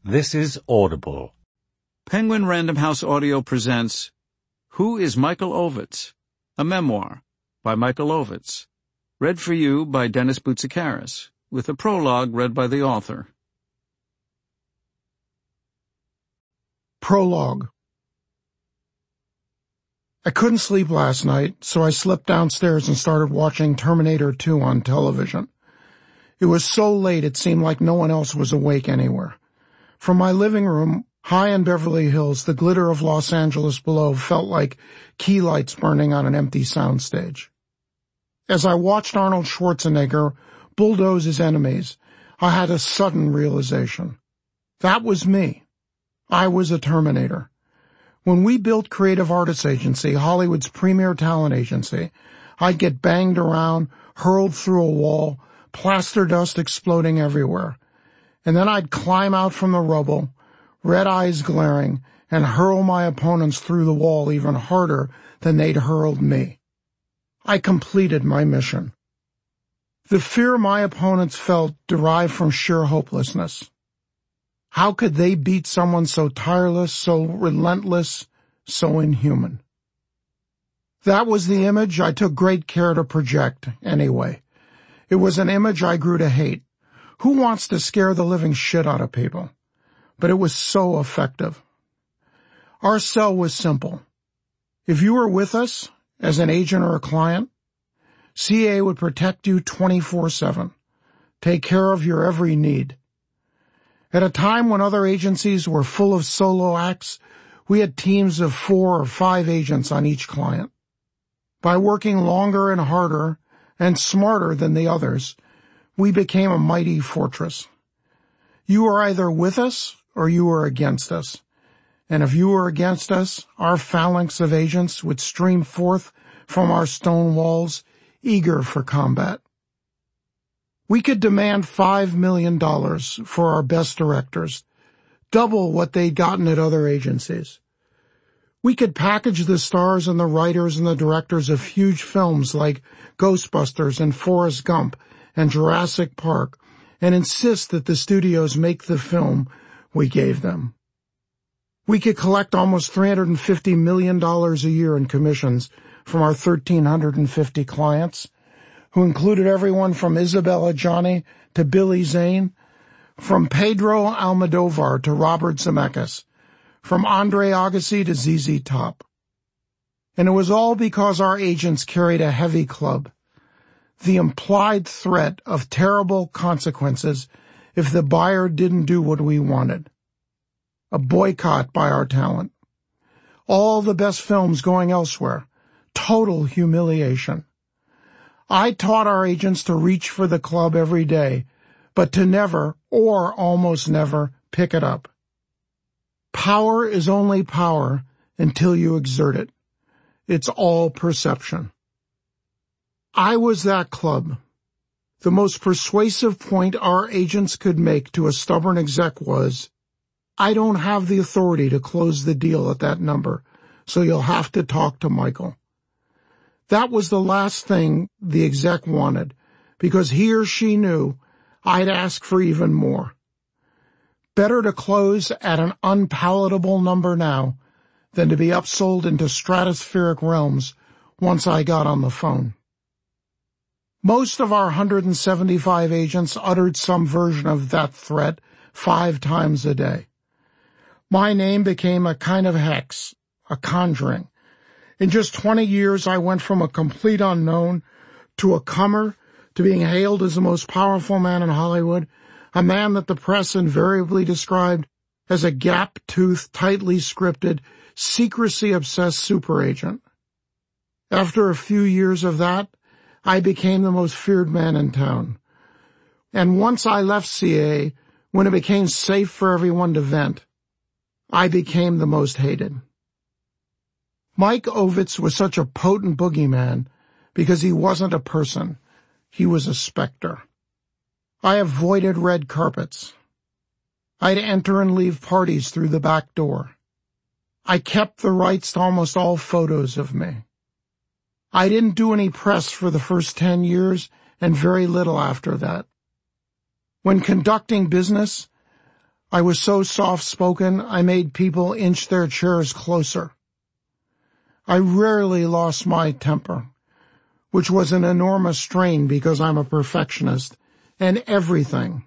This is Audible. Penguin Random House Audio presents Who is Michael Ovitz? A Memoir by Michael Ovitz. Read for you by Dennis Boutsikaris, with a prologue read by the author. Prologue. I couldn't sleep last night, so I slipped downstairs and started watching Terminator 2 on television. It was so late it seemed like no one else was awake anywhere. From my living room, high in Beverly Hills, the glitter of Los Angeles below felt like key lights burning on an empty soundstage. As I watched Arnold Schwarzenegger bulldoze his enemies, I had a sudden realization. That was me. I was a Terminator. When we built Creative Artists Agency, Hollywood's premier talent agency, I'd get banged around, hurled through a wall, plaster dust exploding everywhere. And then I'd climb out from the rubble, red eyes glaring, and hurl my opponents through the wall even harder than they'd hurled me. I completed my mission. The fear my opponents felt derived from sheer hopelessness. How could they beat someone so tireless, so relentless, so inhuman? That was the image I took great care to project, anyway. It was an image I grew to hate. Who wants to scare the living shit out of people? But it was so effective. Our sell was simple. If you were with us, as an agent or a client, CA would protect you 24/7, take care of your every need. At a time when other agencies were full of solo acts, we had teams of 4 or 5 agents on each client. By working longer and harder and smarter than the others, we became a mighty fortress. You were either with us or you were against us. And if you were against us, our phalanx of agents would stream forth from our stone walls, eager for combat. We could demand $5 million for our best directors, double what they'd gotten at other agencies. We could package the stars and the writers and the directors of huge films like Ghostbusters and Forrest Gump and Jurassic Park, and insist that the studios make the film we gave them. We could collect almost $350 million a year in commissions from our 1,350 clients, who included everyone from Isabella Gianni to Billy Zane, from Pedro Almodovar to Robert Zemeckis, from Andre Agassi to ZZ Top. And it was all because our agents carried a heavy club. The implied threat of terrible consequences if the buyer didn't do what we wanted. A boycott by our talent. All the best films going elsewhere. Total humiliation. I taught our agents to reach for the club every day, but to never, or almost never, pick it up. Power is only power until you exert it. It's all perception. I was that club. The most persuasive point our agents could make to a stubborn exec was, I don't have the authority to close the deal at that number, so you'll have to talk to Michael. That was the last thing the exec wanted, because he or she knew I'd ask for even more. Better to close at an unpalatable number now than to be upsold into stratospheric realms once I got on the phone. Most of our 175 agents uttered some version of that threat 5 times a day. My name became a kind of hex, a conjuring. In just 20 years, I went from a complete unknown to a comer to being hailed as the most powerful man in Hollywood, a man that the press invariably described as a gap-toothed, tightly scripted, secrecy-obsessed super agent. After a few years of that, I became the most feared man in town. And once I left CA, when it became safe for everyone to vent, I became the most hated. Mike Ovitz was such a potent boogeyman because he wasn't a person. He was a specter. I avoided red carpets. I'd enter and leave parties through the back door. I kept the rights to almost all photos of me. I didn't do any press for the first 10 years and very little after that. When conducting business, I was so soft-spoken, I made people inch their chairs closer. I rarely lost my temper, which was an enormous strain because I'm a perfectionist, and everything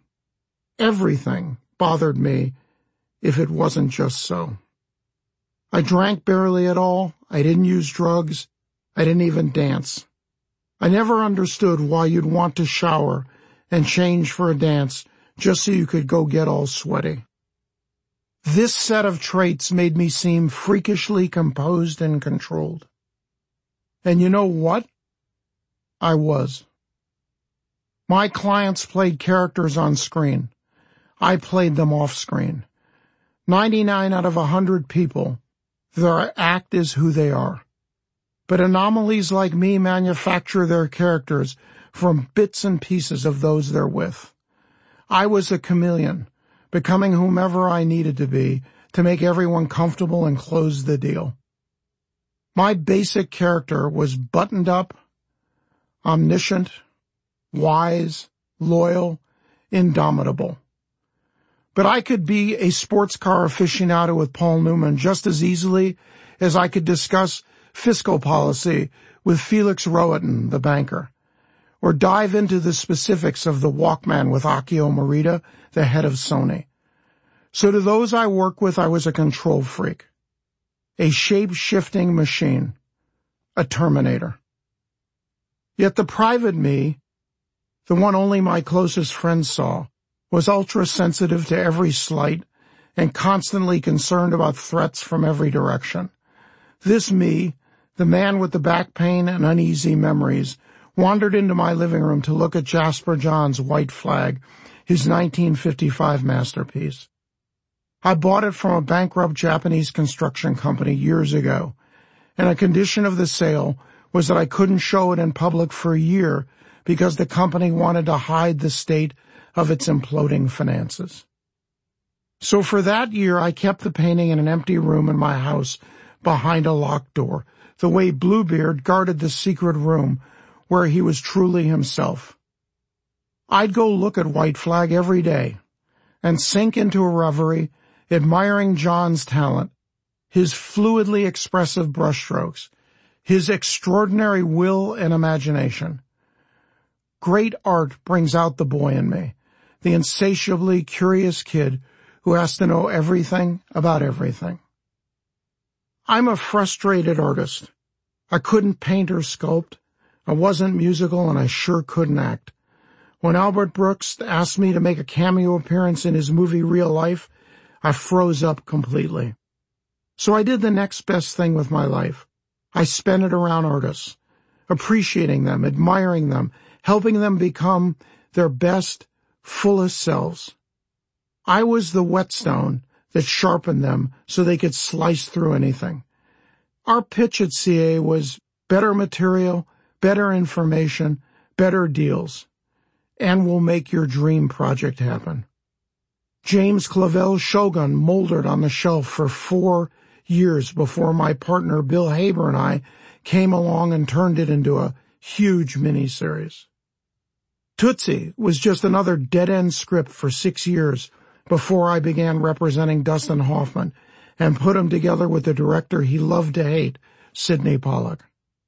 bothered me if it wasn't just so. I drank barely at all, I didn't use drugs, I didn't even dance. I never understood why you'd want to shower and change for a dance just so you could go get all sweaty. This set of traits made me seem freakishly composed and controlled. And you know what? I was. My clients played characters on screen. I played them off screen. 99 out of 100 people, their act is who they are. But anomalies like me manufacture their characters from bits and pieces of those they're with. I was a chameleon, becoming whomever I needed to be to make everyone comfortable and close the deal. My basic character was buttoned up, omniscient, wise, loyal, indomitable. But I could be a sports car aficionado with Paul Newman just as easily as I could discuss fiscal policy with Felix Rohatyn, the banker, or dive into the specifics of the Walkman with Akio Morita, the head of Sony. So to those I work with, I was a control freak, a shape-shifting machine, a Terminator. Yet the private me, the one only my closest friends saw, was ultra-sensitive to every slight and constantly concerned about threats from every direction. This me, the man with the back pain and uneasy memories, wandered into my living room to look at Jasper Johns' White Flag, his 1955 masterpiece. I bought it from a bankrupt Japanese construction company years ago, and a condition of the sale was that I couldn't show it in public for a year because the company wanted to hide the state of its imploding finances. So for that year, I kept the painting in an empty room in my house behind a locked door, the way Bluebeard guarded the secret room where he was truly himself. I'd go look at White Flag every day and sink into a reverie, admiring John's talent, his fluidly expressive brushstrokes, his extraordinary will and imagination. Great art brings out the boy in me, the insatiably curious kid who has to know everything about everything. I'm a frustrated artist. I couldn't paint or sculpt. I wasn't musical, and I sure couldn't act. When Albert Brooks asked me to make a cameo appearance in his movie Real Life, I froze up completely. So I did the next best thing with my life. I spent it around artists, appreciating them, admiring them, helping them become their best, fullest selves. I was the whetstone that sharpened them so they could slice through anything. Our pitch at CA was better material, better information, better deals, and we'll make your dream project happen. James Clavell's Shogun moldered on the shelf for 4 years before my partner Bill Haber and I came along and turned it into a huge miniseries. Tootsie was just another dead-end script for 6 years before I began representing Dustin Hoffman and put him together with the director he loved to hate, Sidney Pollack.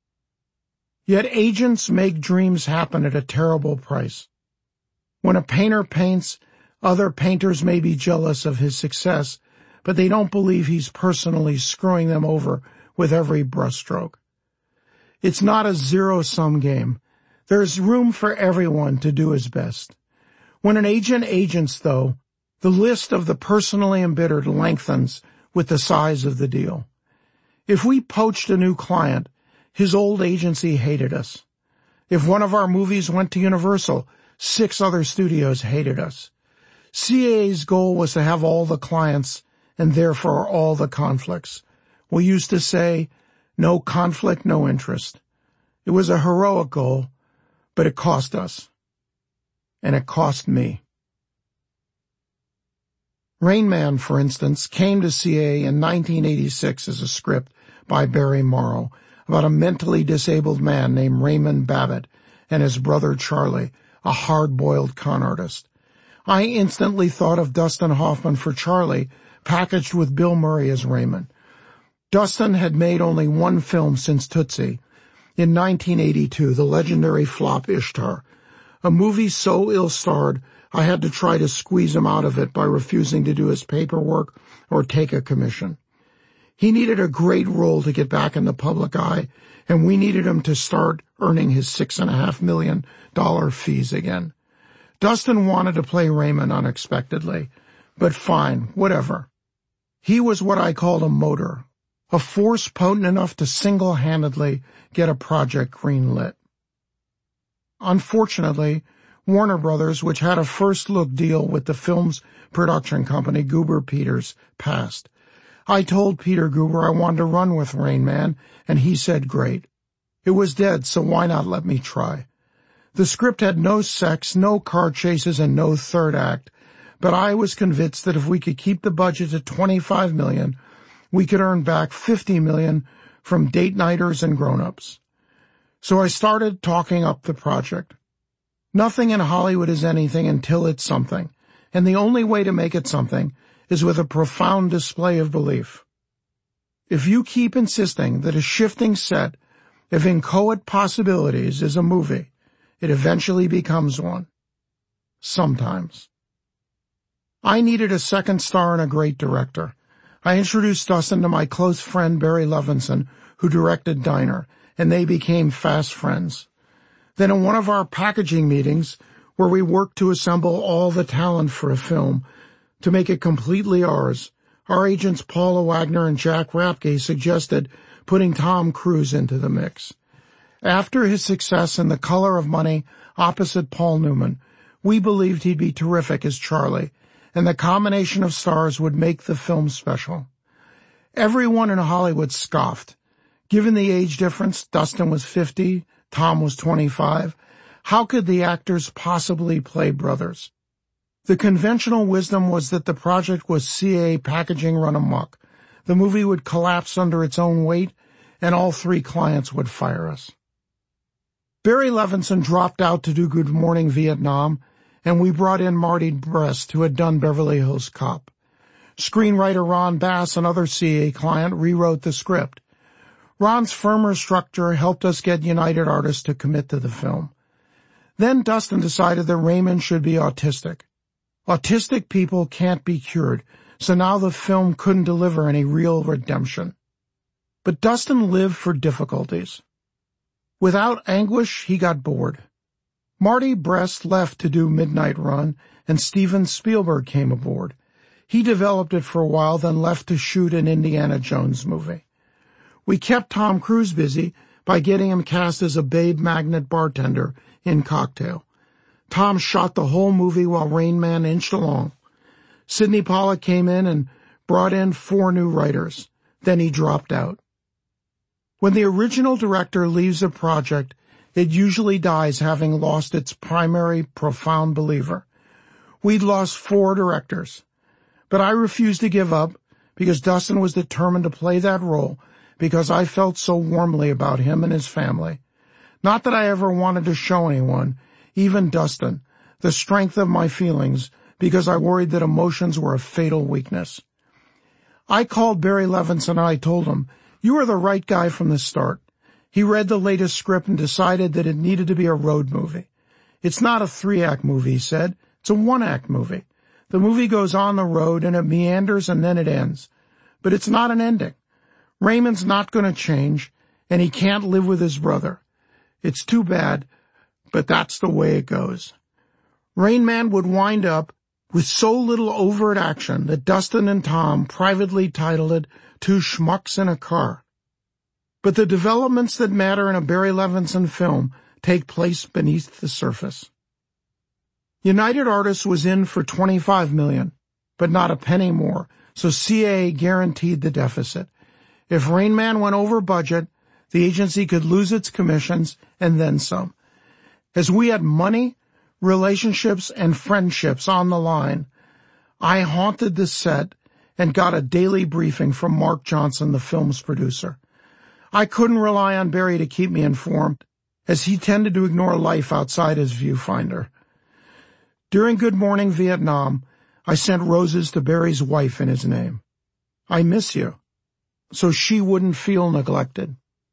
Yet agents make dreams happen at a terrible price. When a painter paints, other painters may be jealous of his success, but they don't believe he's personally screwing them over with every brushstroke. It's not a zero-sum game. There's room for everyone to do his best. When an agent agents, though, the list of the personally embittered lengthens with the size of the deal. If we poached a new client, his old agency hated us. If one of our movies went to Universal, 6 other studios hated us. CAA's goal was to have all the clients and therefore all the conflicts. We used to say, no conflict, no interest. It was a heroic goal, but it cost us. And it cost me. Rain Man, for instance, came to CAA in 1986 as a script by Barry Morrow about a mentally disabled man named Raymond Babbitt and his brother Charlie, a hard-boiled con artist. I instantly thought of Dustin Hoffman for Charlie, packaged with Bill Murray as Raymond. Dustin had made only one film since Tootsie. In 1982, the legendary flop Ishtar, a movie so ill-starred I had to try to squeeze him out of it by refusing to do his paperwork or take a commission. He needed a great role to get back in the public eye, and we needed him to start earning his $6.5 million fees again. Dustin wanted to play Raymond unexpectedly, but fine, whatever. He was what I called a motor, a force potent enough to single-handedly get a project greenlit. Unfortunately, Warner Brothers, which had a first-look deal with the film's production company, Guber Peters, passed. I told Peter Guber I wanted to run with Rain Man, and he said great. It was dead, so why not let me try? The script had no sex, no car chases, and no third act, but I was convinced that if we could keep the budget at $25 million, we could earn back $50 million from date-nighters and grown-ups. So I started talking up the project. Nothing in Hollywood is anything until it's something, and the only way to make it something is with a profound display of belief. If you keep insisting that a shifting set of inchoate possibilities is a movie, it eventually becomes one. Sometimes. I needed a second star and a great director. I introduced Dustin to my close friend Barry Levinson, who directed Diner, and they became fast friends. Then in one of our packaging meetings, where we worked to assemble all the talent for a film, to make it completely ours, our agents Paula Wagner and Jack Rapke suggested putting Tom Cruise into the mix. After his success in The Color of Money opposite Paul Newman, we believed he'd be terrific as Charlie, and the combination of stars would make the film special. Everyone in Hollywood scoffed. Given the age difference, Dustin was 50, Tom was 25, how could the actors possibly play brothers? The conventional wisdom was that the project was CA packaging run amok. The movie would collapse under its own weight, and all three clients would fire us. Barry Levinson dropped out to do Good Morning Vietnam, and we brought in Marty Brest, who had done Beverly Hills Cop. Screenwriter Ron Bass, another CA client, rewrote the script. Ron's firmer structure helped us get United Artists to commit to the film. Then Dustin decided that Raymond should be autistic. Autistic people can't be cured, so now the film couldn't deliver any real redemption. But Dustin lived for difficulties. Without anguish, he got bored. Marty Brest left to do Midnight Run, and Steven Spielberg came aboard. He developed it for a while, then left to shoot an Indiana Jones movie. We kept Tom Cruise busy by getting him cast as a Babe Magnet bartender in Cocktail. Tom shot the whole movie while Rain Man inched along. Sidney Pollack came in and brought in 4 new writers. Then he dropped out. When the original director leaves a project, it usually dies having lost its primary, profound believer. We'd lost 4 directors. But I refused to give up because Dustin was determined to play that role because I felt so warmly about him and his family. Not that I ever wanted to show anyone, even Dustin, the strength of my feelings because I worried that emotions were a fatal weakness. I called Barry Levinson and I told him, "You are the right guy from the start." He read the latest script and decided that it needed to be a road movie. "It's not a 3-act movie," he said. "It's a 1-act movie. The movie goes on the road and it meanders and then it ends. But it's not an ending. Raymond's not going to change, and he can't live with his brother. It's too bad, but that's the way it goes." Rain Man would wind up with so little overt action that Dustin and Tom privately titled it 2 Schmucks in a Car. But the developments that matter in a Barry Levinson film take place beneath the surface. United Artists was in for $25 million, but not a penny more, so CAA guaranteed the deficit. If Rain Man went over budget, the agency could lose its commissions and then some. As we had money, relationships, and friendships on the line, I haunted the set and got a daily briefing from Mark Johnson, the film's producer. I couldn't rely on Barry to keep me informed, as he tended to ignore life outside his viewfinder. During Good Morning Vietnam, I sent roses to Barry's wife in his name. I miss you, so she wouldn't feel neglected.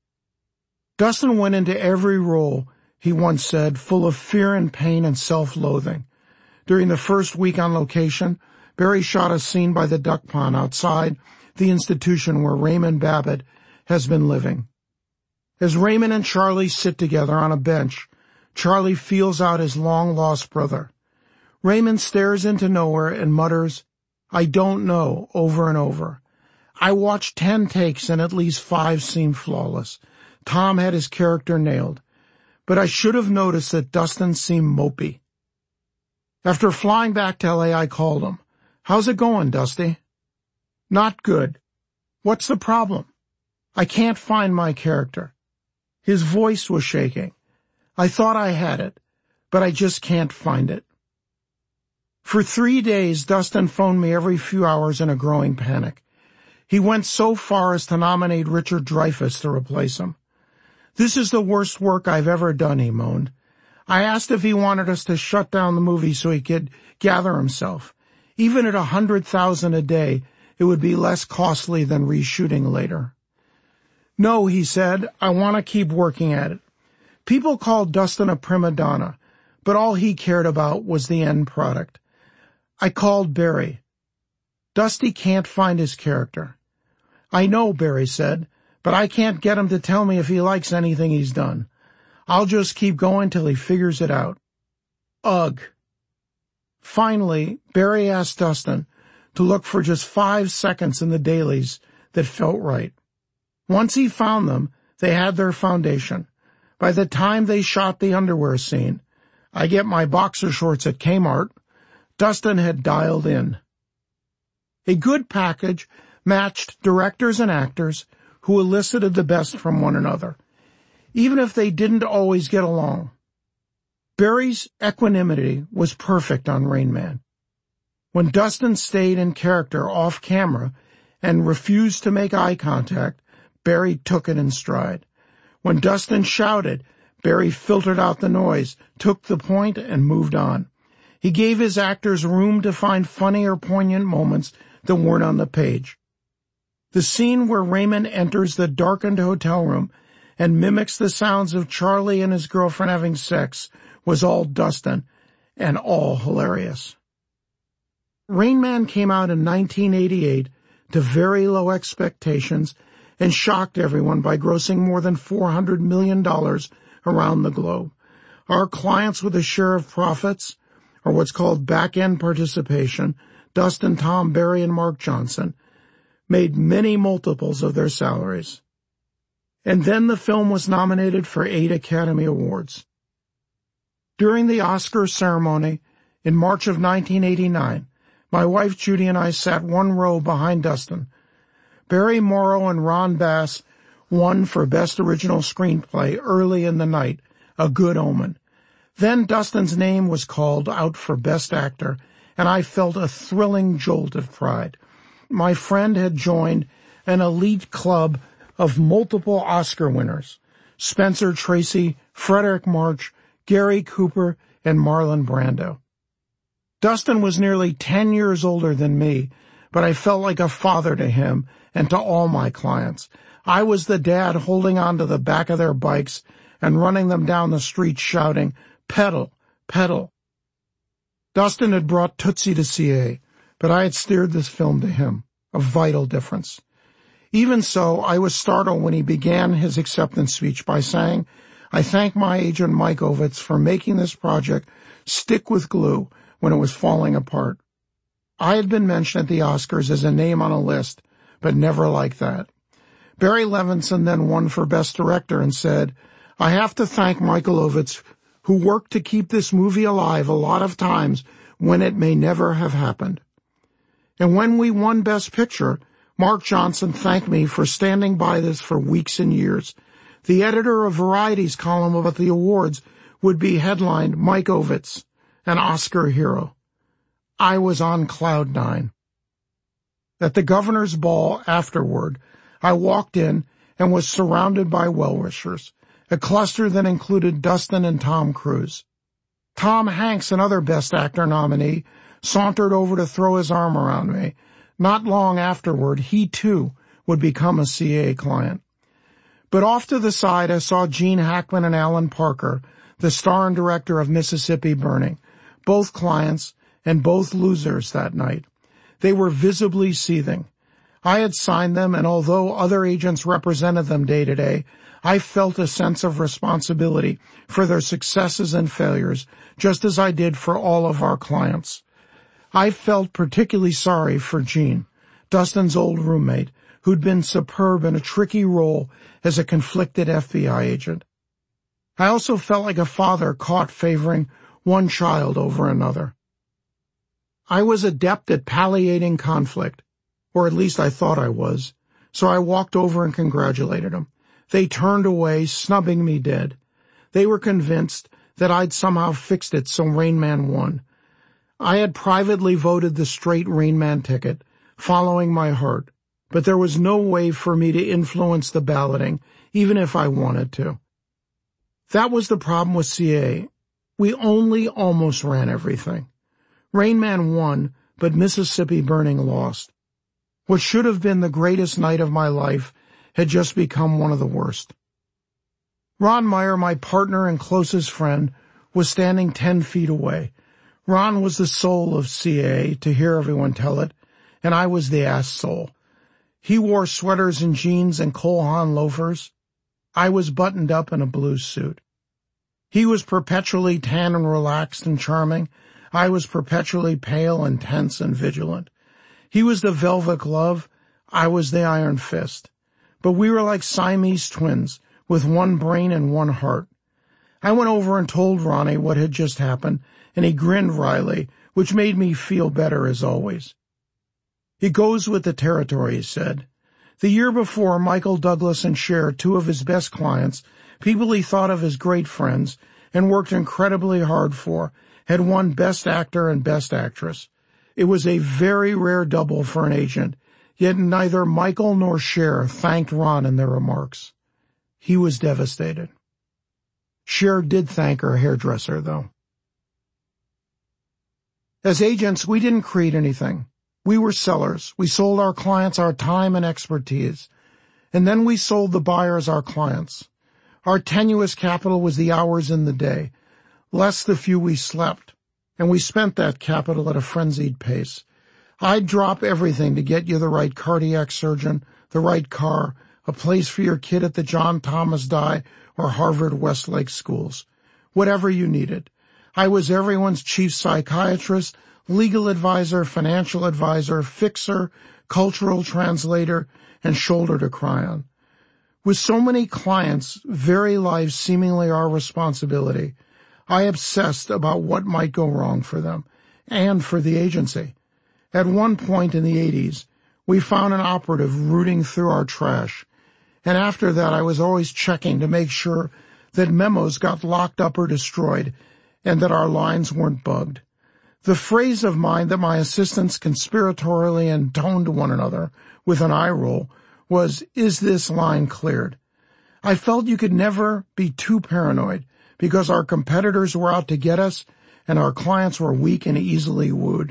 Dustin went into every role, he once said, full of fear and pain and self-loathing. During the first week on location, Barry shot a scene by the duck pond outside the institution where Raymond Babbitt has been living. As Raymond and Charlie sit together on a bench, Charlie feels out his long-lost brother. Raymond stares into nowhere and mutters, "I don't know," over and over. I watched 10 takes and at least 5 seemed flawless. Tom had his character nailed, but I should have noticed that Dustin seemed mopey. After flying back to LA, I called him. "How's it going, Dusty?" "Not good." "What's the problem?" "I can't find my character." His voice was shaking. "I thought I had it, but I just can't find it." For 3 days, Dustin phoned me every few hours in a growing panic. He went so far as to nominate Richard Dreyfuss to replace him. "This is the worst work I've ever done," he moaned. I asked if he wanted us to shut down the movie so he could gather himself. Even at $100,000 a day, it would be less costly than reshooting later. "No," he said, "I want to keep working at it." People called Dustin a prima donna, but all he cared about was the end product. I called Barry. "Dusty can't find his character." "I know," Barry said, "but I can't get him to tell me if he likes anything he's done. I'll just keep going till he figures it out." Ugh. Finally, Barry asked Dustin to look for just 5 seconds in the dailies that felt right. Once he found them, they had their foundation. By the time they shot the underwear scene, I get my boxer shorts at Kmart, Dustin had dialed in. A good package matched directors and actors who elicited the best from one another, even if they didn't always get along. Barry's equanimity was perfect on Rain Man. When Dustin stayed in character off camera and refused to make eye contact, Barry took it in stride. When Dustin shouted, Barry filtered out the noise, took the point, and moved on. He gave his actors room to find funny or poignant moments that weren't on the page. The scene where Raymond enters the darkened hotel room and mimics the sounds of Charlie and his girlfriend having sex was all Dustin and all hilarious. Rain Man came out in 1988 to very low expectations and shocked everyone by grossing more than $400 million around the globe. Our clients with a share of profits, or what's called back-end participation, Dustin, Tom, Barry, and Mark Johnson, made many multiples of their salaries. And then the film was nominated for 8 Academy Awards. During the Oscar ceremony in March of 1989, my wife Judy and I sat one row behind Dustin. Barry Morrow and Ron Bass won for Best Original Screenplay early in the night, a good omen. Then Dustin's name was called out for Best Actor, and I felt a thrilling jolt of pride. My friend had joined an elite club of multiple Oscar winners: Spencer Tracy, Frederick March, Gary Cooper, and Marlon Brando. Dustin was nearly 10 years older than me, but I felt like a father to him and to all my clients. I was the dad holding on to the back of their bikes and running them down the street shouting, "Pedal, pedal." Dustin had brought Tootsie to CA, but I had steered this film to him, a vital difference. Even so, I was startled when he began his acceptance speech by saying, "I thank my agent Mike Ovitz for making this project stick with glue when it was falling apart." I had been mentioned at the Oscars as a name on a list, but never like that. Barry Levinson then won for Best Director and said, "I have to thank Michael Ovitz, who worked to keep this movie alive a lot of times when it may never have happened." And when we won Best Picture, Mark Johnson thanked me for standing by this for weeks and years. The editor of Variety's column about the awards would be headlined, "Mike Ovitz, an Oscar hero." I was on cloud 9. At the governor's ball afterward, I walked in and was surrounded by well-wishers, a cluster that included Dustin and Tom Cruise. Tom Hanks, another Best Actor nominee, sauntered over to throw his arm around me. Not long afterward, he too would become a CAA client. But off to the side, I saw Gene Hackman and Alan Parker, the star and director of Mississippi Burning, both clients and both losers that night. They were visibly seething. I had signed them, and although other agents represented them day to day, I felt a sense of responsibility for their successes and failures, just as I did for all of our clients. I felt particularly sorry for Gene, Dustin's old roommate, who'd been superb in a tricky role as a conflicted FBI agent. I also felt like a father caught favoring one child over another. I was adept at palliating conflict, or at least I thought I was, so I walked over and congratulated them. They turned away, snubbing me dead. They were convinced that I'd somehow fixed it so Rain Man won. I had privately voted the straight Rain Man ticket, following my heart, but there was no way for me to influence the balloting, even if I wanted to. That was the problem with CAA. We only almost ran everything. Rain Man won, but Mississippi Burning lost. What should have been the greatest night of my life had just become one of the worst. Ron Meyer, my partner and closest friend, was standing 10 feet away. Ron was the soul of CAA, to hear everyone tell it, and I was the ass soul. He wore sweaters and jeans and Cole Haan loafers. I was buttoned up in a blue suit. He was perpetually tan and relaxed and charming. I was perpetually pale and tense and vigilant. He was the velvet glove. I was the iron fist. But we were like Siamese twins, with one brain and one heart. I went over and told Ronnie what had just happened, and he grinned wryly, which made me feel better as always. It goes with the territory, he said. The year before, Michael Douglas and Cher, two of his best clients, people he thought of as great friends and worked incredibly hard for, had won Best Actor and Best Actress. It was a very rare double for an agent, yet neither Michael nor Cher thanked Ron in their remarks. He was devastated. Cher did thank her hairdresser, though. As agents, we didn't create anything. We were sellers. We sold our clients our time and expertise. And then we sold the buyers our clients. Our tenuous capital was the hours in the day, less the few we slept, and we spent that capital at a frenzied pace. I'd drop everything to get you the right cardiac surgeon, the right car, a place for your kid at the John Thomas Dye or Harvard Westlake schools. Whatever you needed. I was everyone's chief psychiatrist, legal advisor, financial advisor, fixer, cultural translator, and shoulder to cry on. With so many clients, very lives seemingly our responsibility, I obsessed about what might go wrong for them and for the agency. At one point in the 80s, we found an operative rooting through our trash, and after that I was always checking to make sure that memos got locked up or destroyed and that our lines weren't bugged. The phrase of mine that my assistants conspiratorially intoned to one another with an eye roll was, "Is this line cleared?" I felt you could never be too paranoid because our competitors were out to get us and our clients were weak and easily wooed.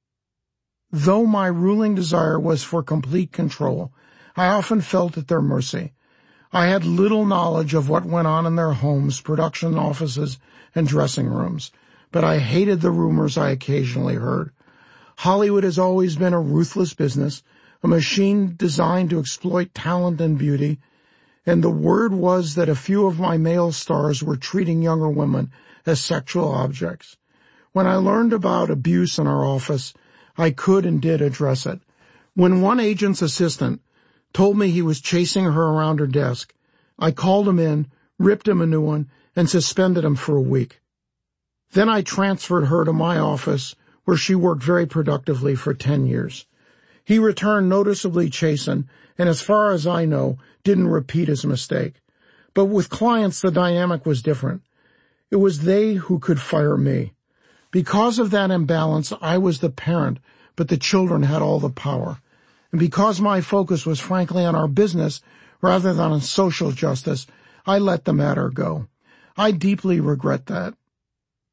Though my ruling desire was for complete control, I often felt at their mercy. I had little knowledge of what went on in their homes, production offices, and dressing rooms, but I hated the rumors I occasionally heard. Hollywood has always been a ruthless business, a machine designed to exploit talent and beauty, and the word was that a few of my male stars were treating younger women as sexual objects. When I learned about abuse in our office, I could and did address it. When one agent's assistant told me he was chasing her around her desk, I called him in, ripped him a new one, and suspended him for a week. Then I transferred her to my office, where she worked very productively for 10 years. He returned noticeably chastened, and as far as I know, didn't repeat his mistake. But with clients, the dynamic was different. It was they who could fire me. Because of that imbalance, I was the parent, but the children had all the power. And because my focus was frankly on our business rather than on social justice, I let the matter go. I deeply regret that.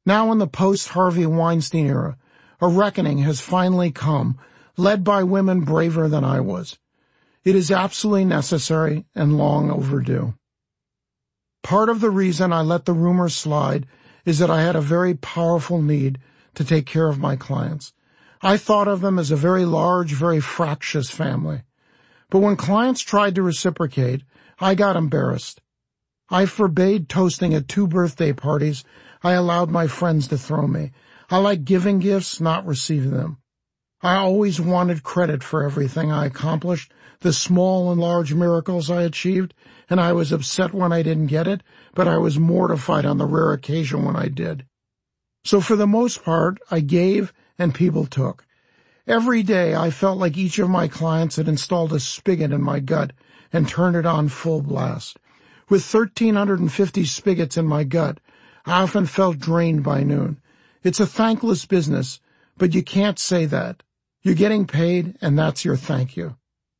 Now in the post-Harvey Weinstein era, a reckoning has finally come, led by women braver than I was. It is absolutely necessary and long overdue. Part of the reason I let the rumors slide is that I had a very powerful need to take care of my clients. I thought of them as a very large, very fractious family. But when clients tried to reciprocate, I got embarrassed. I forbade toasting at 2 birthday parties I allowed my friends to throw me. I like giving gifts, not receiving them. I always wanted credit for everything I accomplished, the small and large miracles I achieved, and I was upset when I didn't get it, but I was mortified on the rare occasion when I did. So for the most part, I gave and people took. Every day I felt like each of my clients had installed a spigot in my gut and turned it on full blast. With 1,350 spigots in my gut, I often felt drained by noon. It's a thankless business, but you can't say that. You're getting paid, and that's your thank you.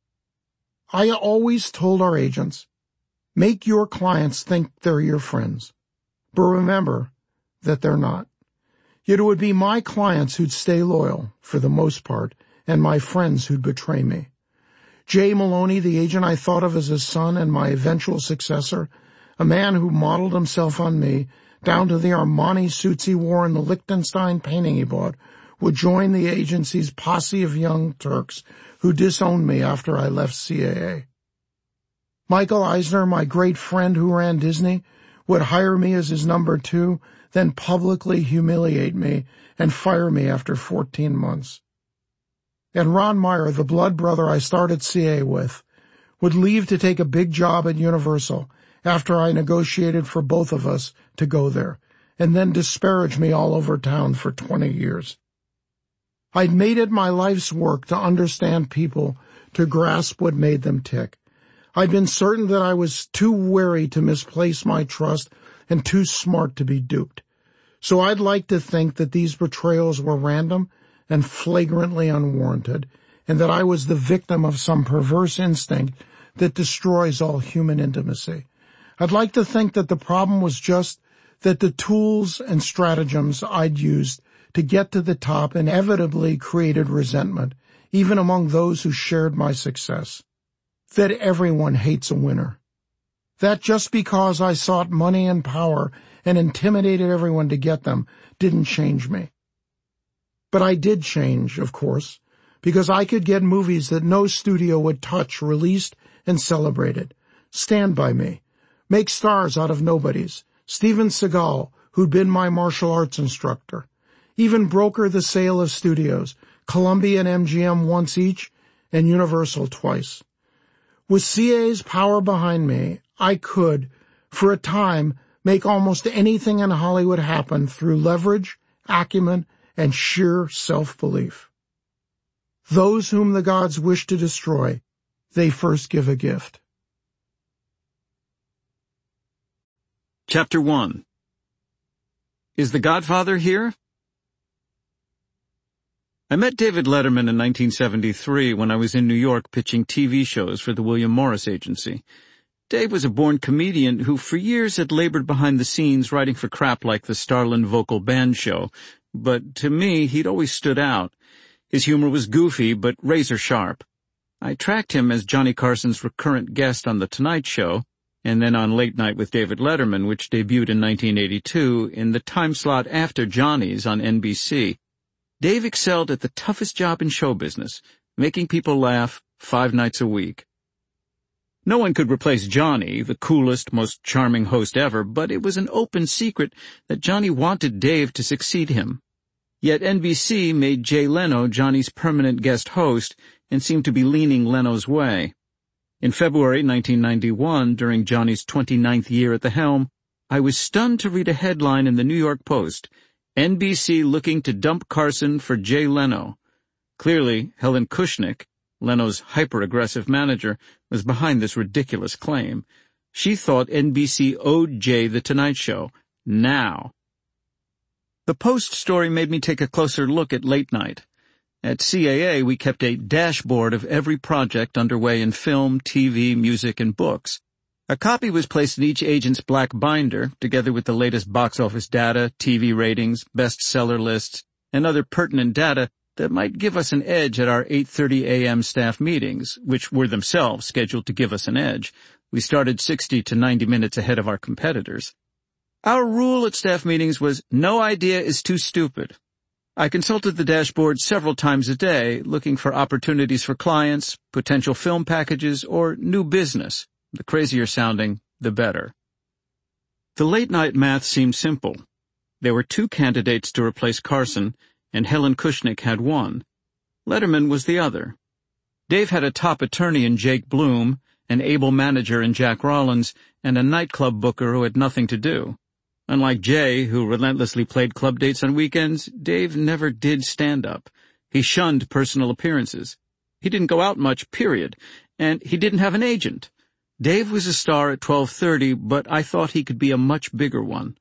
I always told our agents, make your clients think they're your friends, but remember that they're not. Yet it would be my clients who'd stay loyal, for the most part, and my friends who'd betray me. Jay Maloney, the agent I thought of as a son and my eventual successor, a man who modeled himself on me, down to the Armani suits he wore and the Liechtenstein painting he bought, would join the agency's posse of young Turks who disowned me after I left CAA. Michael Eisner, my great friend who ran Disney, would hire me as his number 2, then publicly humiliate me and fire me after 14 months. And Ron Meyer, the blood brother I started CAA with, would leave to take a big job at Universal after I negotiated for both of us to go there, and then disparage me all over town for 20 years. I'd made it my life's work to understand people, to grasp what made them tick. I'd been certain that I was too wary to misplace my trust and too smart to be duped. So I'd like to think that these betrayals were random and flagrantly unwarranted, and that I was the victim of some perverse instinct that destroys all human intimacy. I'd like to think that the problem was just that the tools and stratagems I'd used to get to the top inevitably created resentment, even among those who shared my success. That everyone hates a winner. That just because I sought money and power and intimidated everyone to get them didn't change me. But I did change, of course, because I could get movies that no studio would touch released and celebrated. Stand By Me, make stars out of nobodies, Steven Seagal, who'd been my martial arts instructor, even broker the sale of studios, Columbia and MGM once each, and Universal twice. With CAA's power behind me, I could, for a time, make almost anything in Hollywood happen through leverage, acumen, and sheer self-belief. Those whom the gods wish to destroy, they first give a gift. Chapter 1. Is the Godfather here? I met David Letterman in 1973 when I was in New York pitching TV shows for the William Morris Agency. Dave was a born comedian who for years had labored behind the scenes writing for crap like the Starlin Vocal Band Show, but to me he'd always stood out. His humor was goofy but razor sharp. I tracked him as Johnny Carson's recurrent guest on The Tonight Show, and then on Late Night with David Letterman, which debuted in 1982 in the time slot after Johnny's on NBC. Dave excelled at the toughest job in show business, making people laugh 5 nights a week. No one could replace Johnny, the coolest, most charming host ever, but it was an open secret that Johnny wanted Dave to succeed him. Yet NBC made Jay Leno Johnny's permanent guest host and seemed to be leaning Leno's way. In February 1991, during Johnny's 29th year at the helm, I was stunned to read a headline in the New York Post, NBC looking to dump Carson for Jay Leno. Clearly, Helen Kushnick, Leno's hyper-aggressive manager, was behind this ridiculous claim. She thought NBC owed Jay The Tonight Show, now. The Post story made me take a closer look at Late Night. At CAA, we kept a dashboard of every project underway in film, TV, music, and books. A copy was placed in each agent's black binder, together with the latest box office data, TV ratings, bestseller lists, and other pertinent data that might give us an edge at our 8:30 a.m. staff meetings, which were themselves scheduled to give us an edge. We started 60 to 90 minutes ahead of our competitors. Our rule at staff meetings was, no idea is too stupid. I consulted the dashboard several times a day, looking for opportunities for clients, potential film packages, or new business. The crazier sounding, the better. The late-night math seemed simple. There were 2 candidates to replace Carson, and Helen Kushnick had one. Letterman was the other. Dave had a top attorney in Jake Bloom, an able manager in Jack Rollins, and a nightclub booker who had nothing to do. Unlike Jay, who relentlessly played club dates on weekends, Dave never did stand-up. He shunned personal appearances. He didn't go out much, period, and he didn't have an agent. Dave was a star at 12:30, but I thought he could be a much bigger one.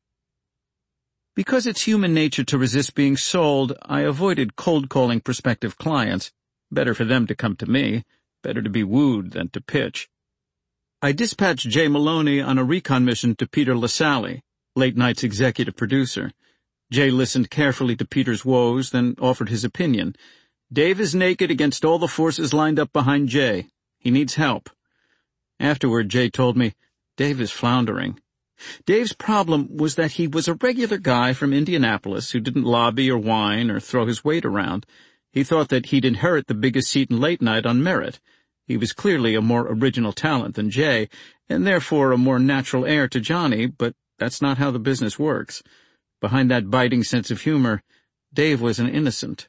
Because it's human nature to resist being sold, I avoided cold-calling prospective clients. Better for them to come to me. Better to be wooed than to pitch. I dispatched Jay Maloney on a recon mission to Peter LaSalle, Late Night's executive producer. Jay listened carefully to Peter's woes, then offered his opinion. Dave is naked against all the forces lined up behind Jay. He needs help. Afterward, Jay told me, Dave is floundering. Dave's problem was that he was a regular guy from Indianapolis who didn't lobby or whine or throw his weight around. He thought that he'd inherit the biggest seat in Late Night on merit. He was clearly a more original talent than Jay, and therefore a more natural heir to Johnny, but that's not how the business works. Behind that biting sense of humor, Dave was an innocent.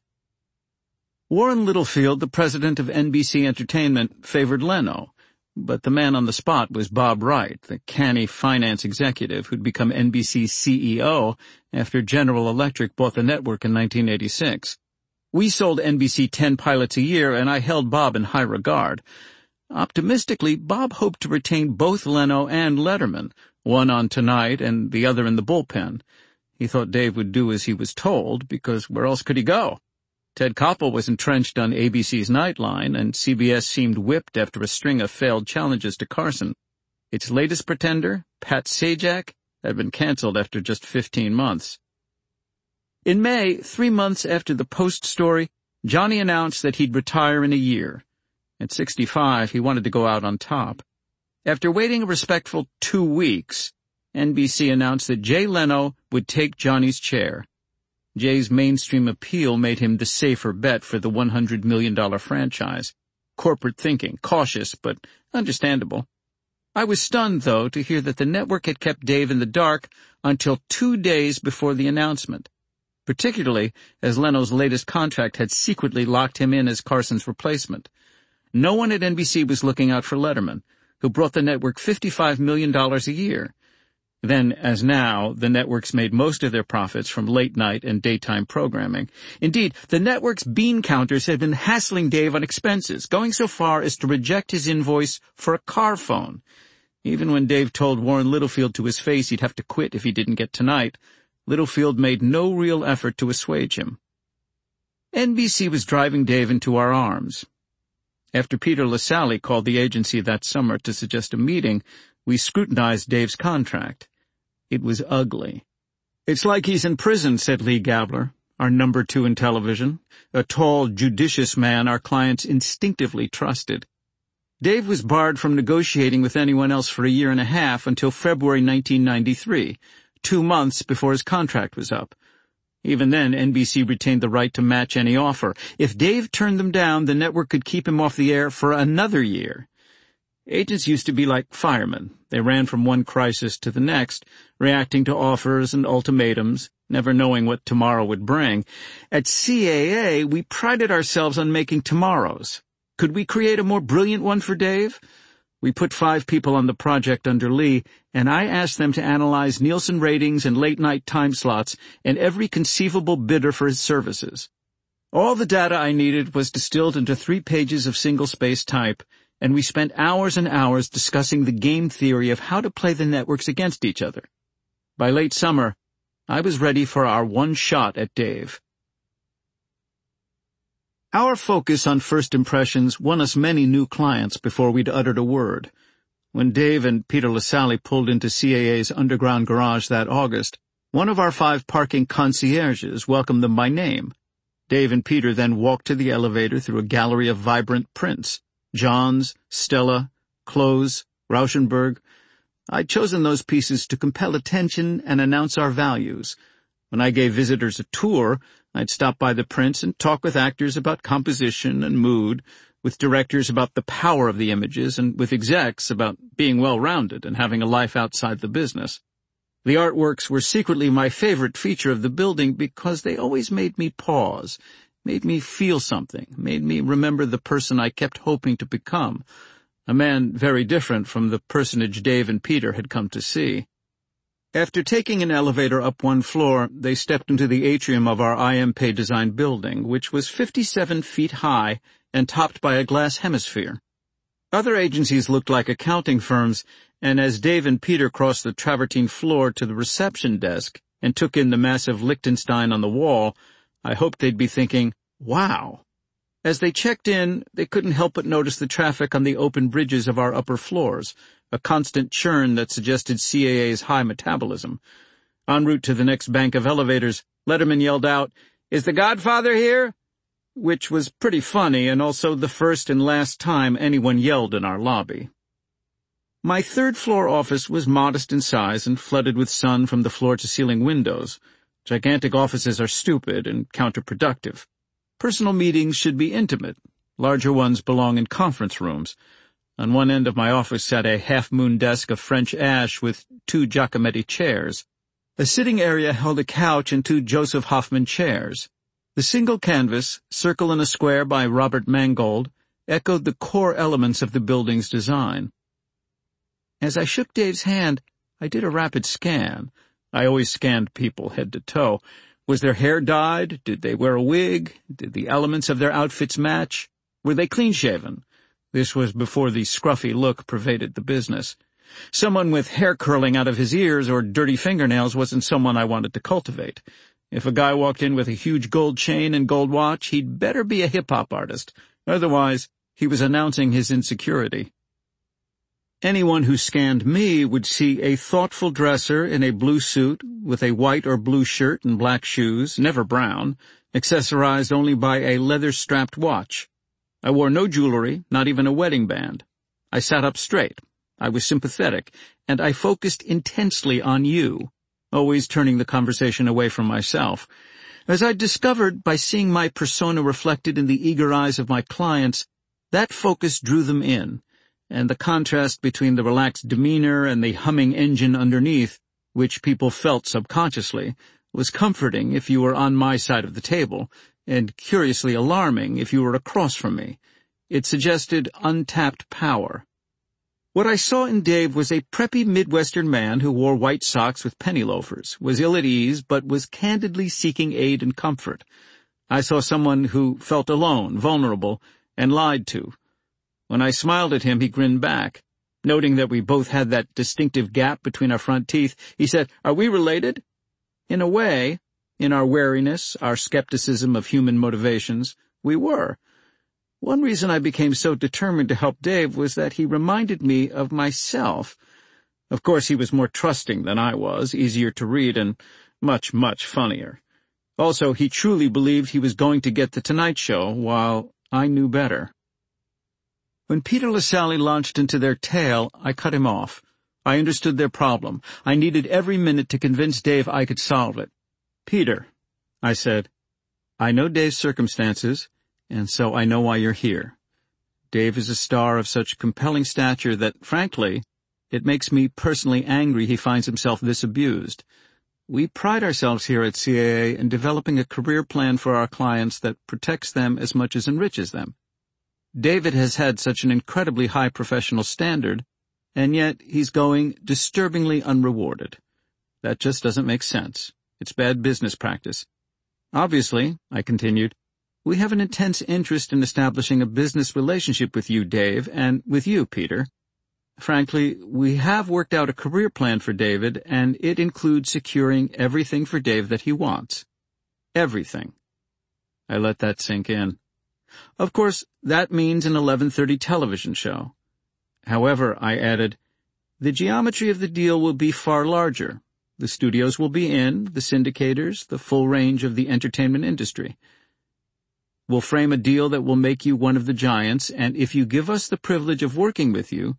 Warren Littlefield, the president of NBC Entertainment, favored Leno, but the man on the spot was Bob Wright, the canny finance executive who'd become NBC's CEO after General Electric bought the network in 1986. We sold NBC 10 pilots a year, and I held Bob in high regard. Optimistically, Bob hoped to retain both Leno and Letterman, one on Tonight and the other in the bullpen. He thought Dave would do as he was told, because where else could he go? Ted Koppel was entrenched on ABC's Nightline, and CBS seemed whipped after a string of failed challenges to Carson. Its latest pretender, Pat Sajak, had been canceled after just 15 months. In May, 3 months after the Post story, Johnny announced that he'd retire in a year. At 65, he wanted to go out on top. After waiting a respectful 2 weeks, NBC announced that Jay Leno would take Johnny's chair. Jay's mainstream appeal made him the safer bet for the $100 million franchise. Corporate thinking, cautious, but understandable. I was stunned, though, to hear that the network had kept Dave in the dark until 2 days before the announcement, particularly as Leno's latest contract had secretly locked him in as Carson's replacement. No one at NBC was looking out for Letterman, who brought the network $55 million a year. Then, as now, the networks made most of their profits from late-night and daytime programming. Indeed, the network's bean counters had been hassling Dave on expenses, going so far as to reject his invoice for a car phone. Even when Dave told Warren Littlefield to his face he'd have to quit if he didn't get Tonight, Littlefield made no real effort to assuage him. NBC was driving Dave into our arms. After Peter LaSalle called the agency that summer to suggest a meeting, we scrutinized Dave's contract. It was ugly. It's like he's in prison, said Lee Gabler, our number 2 in television, a tall, judicious man our clients instinctively trusted. Dave was barred from negotiating with anyone else for a year and a half until February 1993, 2 months before his contract was up. Even then, NBC retained the right to match any offer. If Dave turned them down, the network could keep him off the air for another year. Agents used to be like firemen. They ran from one crisis to the next, reacting to offers and ultimatums, never knowing what tomorrow would bring. At CAA, we prided ourselves on making tomorrows. Could we create a more brilliant one for Dave? We put 5 people on the project under Lee, and I asked them to analyze Nielsen ratings and late-night time slots and every conceivable bidder for his services. All the data I needed was distilled into 3 pages of single-space type, and we spent hours and hours discussing the game theory of how to play the networks against each other. By late summer, I was ready for our one shot at Dave. Our focus on first impressions won us many new clients before we'd uttered a word. When Dave and Peter LaSalle pulled into CAA's underground garage that August, one of our 5 parking concierges welcomed them by name. Dave and Peter then walked to the elevator through a gallery of vibrant prints: Johns, Stella, Close, Rauschenberg. I'd chosen those pieces to compel attention and announce our values. When I gave visitors a tour, I'd stop by the prints and talk with actors about composition and mood, with directors about the power of the images, and with execs about being well-rounded and having a life outside the business. The artworks were secretly my favorite feature of the building because they always made me pause, made me feel something, made me remember the person I kept hoping to become, a man very different from the personage Dave and Peter had come to see. After taking an elevator up 1 floor, they stepped into the atrium of our IMP Design building, which was 57 feet high and topped by a glass hemisphere. Other agencies looked like accounting firms, and as Dave and Peter crossed the travertine floor to the reception desk and took in the massive Liechtenstein on the wall, I hoped they'd be thinking, wow. As they checked in, they couldn't help but notice the traffic on the open bridges of our upper floors, a constant churn that suggested CAA's high metabolism. En route to the next bank of elevators, Letterman yelled out, "Is the Godfather here?" Which was pretty funny and also the first and last time anyone yelled in our lobby. My 3rd-floor office was modest in size and flooded with sun from the floor-to-ceiling windows. Gigantic offices are stupid and counterproductive. Personal meetings should be intimate. Larger ones belong in conference rooms. On one end of my office sat a half-moon desk of French ash with 2 Giacometti chairs. A sitting area held a couch and 2 Joseph Hoffman chairs. The single canvas, Circle in a Square by Robert Mangold, echoed the core elements of the building's design. As I shook Dave's hand, I did a rapid scan. I always scanned people head to toe. Was their hair dyed? Did they wear a wig? Did the elements of their outfits match? Were they clean-shaven? This was before the scruffy look pervaded the business. Someone with hair curling out of his ears or dirty fingernails wasn't someone I wanted to cultivate. If a guy walked in with a huge gold chain and gold watch, he'd better be a hip-hop artist. Otherwise, he was announcing his insecurity. Anyone who scanned me would see a thoughtful dresser in a blue suit with a white or blue shirt and black shoes, never brown, accessorized only by a leather-strapped watch. I wore no jewelry, not even a wedding band. I sat up straight. I was sympathetic, and I focused intensely on you, always turning the conversation away from myself. As I discovered by seeing my persona reflected in the eager eyes of my clients, that focus drew them in, and the contrast between the relaxed demeanor and the humming engine underneath, which people felt subconsciously, was comforting if you were on my side of the table, and curiously alarming if you were across from me. It suggested untapped power. What I saw in Dave was a preppy Midwestern man who wore white socks with penny loafers, was ill at ease, but was candidly seeking aid and comfort. I saw someone who felt alone, vulnerable, and lied to. When I smiled at him, he grinned back. Noting that we both had that distinctive gap between our front teeth, he said, "Are we related?" In a way, in our wariness, our skepticism of human motivations, we were. One reason I became so determined to help Dave was that he reminded me of myself. Of course, he was more trusting than I was, easier to read, and much, much funnier. Also, he truly believed he was going to get the Tonight Show, while I knew better. When Peter LaSalle launched into their tale, I cut him off. I understood their problem. I needed every minute to convince Dave I could solve it. "Peter," I said, "I know Dave's circumstances, and so I know why you're here. Dave is a star of such compelling stature that, frankly, it makes me personally angry he finds himself this abused. We pride ourselves here at CAA in developing a career plan for our clients that protects them as much as enriches them. David has had such an incredibly high professional standard, and yet he's going disturbingly unrewarded. That just doesn't make sense. It's bad business practice. Obviously," I continued, "we have an intense interest in establishing a business relationship with you, Dave, and with you, Peter. Frankly, we have worked out a career plan for David, and it includes securing everything for Dave that he wants. Everything." I let that sink in. Of course, that means an 11:30 television show. However, I added, The geometry of the deal will be far larger. The studios will be in, the syndicators, the full range of the entertainment industry. We'll frame a deal that will make you one of the giants, and if you give us the privilege of working with you,